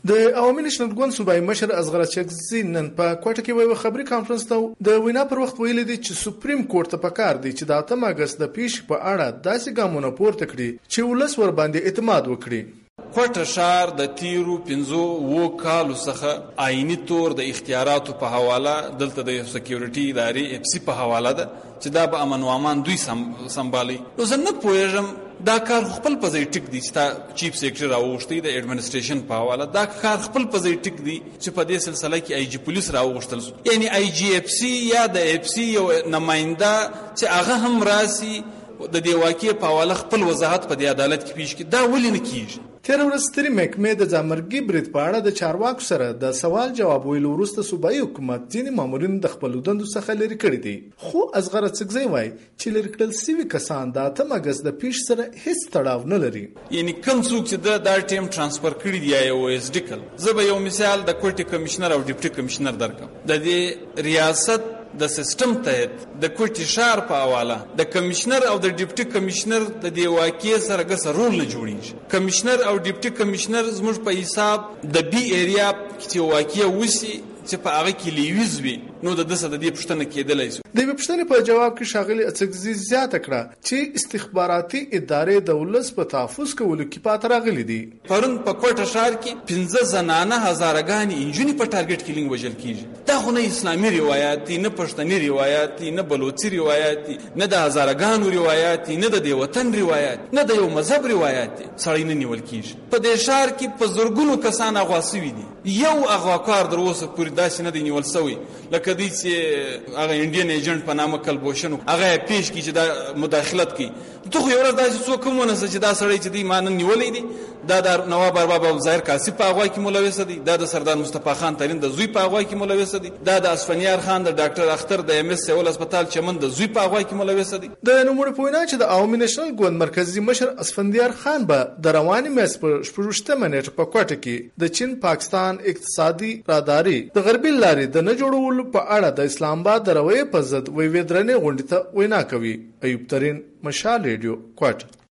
د عوامي نېشنل ګوند صوبایي مشر اصغر چکزي نن په کوټه کې یو خبري کانفرنس ته د وینا پر وخت ویلي دي چې سپریم کورټ ته پکار دي چې د 8 اگست د پیښې په اړه داسې ګامونه پورته کړي چې ولس ور باندې اعتماد وکړي. کوټه شهر د تیرو 15 کالو څخه آئینی تور د اختیاراتو په حواله دلته د سکیورټي ادارې اف سی په حواله ده چې دا به امن و امان دوی سمبالي. نو زه نه پوهېږم دا کار خپل په ځای ټیک دی چې تا چیف سیکرټري راوغوښتی د ایډمنسټریشن په حواله، دا کار خپل په ځای ټیک دی چې په دې سلسله کې آی جی پولیس راوغوښتل شو، یعنی آی جی اف سی یا د اف سی یو نماینده چې هغه هم راسي د دې واقعې په حواله خپل وضاحت په دې عدالت کې پیش کړي. دا ولې نه کیږي؟ تیر ورځ ستري محکمې د ځانمرګي برید په اړه د چارواکو سره د سوال جواب ویلو وروسته صوبایي حکومت ځینې مامورین د خپلو دندو څخه لرې کړي دي، خو اصغر چکزي وایي چې لرې کړل سوي کسان د 8 اگست د پیښې سره هیڅ تړاو نه لري. یعنی کوم څوک چې دا ټیم ترانسفر کړي دی یا او اس ډي کل، زه به یو مثال د کوټي کمشنر او ډیپټي کمشنر درکم. د دې ریاست د سیستم تحت د کوټي شهر په حواله د کمشنر او د ډیپټي کمشنر د دې واقعې سره ګس رول نه جوړیږي. کمشنر او ډیپټي کمشنر زموږ په حساب د بي ایریا چې واقعې وسی چې په هغه کې لیویز وي، نو د دسه د دې پښتنه کېدلای شي. د پښتنې په جواب کې شاغلي اڅکزي زیاته کړه چې استخباراتي ادارې د ولس په تحفظ کولو کې پاتې راغلي دي. پرون په کوټه شهر کې 15 زنانه هزارګانی انجونی په ټارګټ کیلینګ وژل کیږي. دا خو نه اسلامي روایت دي، نه پښتني روایت دي، نه بلوچي روایت دي، نه د هزارګانو روایت دي، نه د وطن روایت، نه د یو مذهب روایت دي. سړی نه نیول کیږي. په دې شهر کې په زورګونو کسان اغواسوي دي، یو اغواکار در اوسه پوری داسې نه دی نیول سوی لکه دی چې هغه انډین ایجنټ په نامه کلبوشن هغه پیش کی چې دا مداخلت کی. ته خو یو ورځ داسې څوک کوم نه چې دا سړی چې دی مان نیولې دي، دا د نواب ارباب ظاهر کاسب په اغوا کې ملوث دي، دا د سردار مصطفی خان ترین د زوی په اغوا کې ملوث دي، دا د اسفنیار خان د ډاکټر اختر د ام اس سیول هسپتال چمن د زوی په اغوا کې ملوث دي. د نوموړي په وینا چې د عوامي نېشنل ګوند مرکزی مشر اسفندیار خان به د رواني میاشتې په 16 نیټه په کوټه کې د چین پاکستان اقتصادي راداري د غربي لارې د نه جوړولو په اړه د اسلام آباد د رویې په ضد وی درنې غونډې ته وینا کوي. ایوب ترین، مشال ریډیو، کوټه.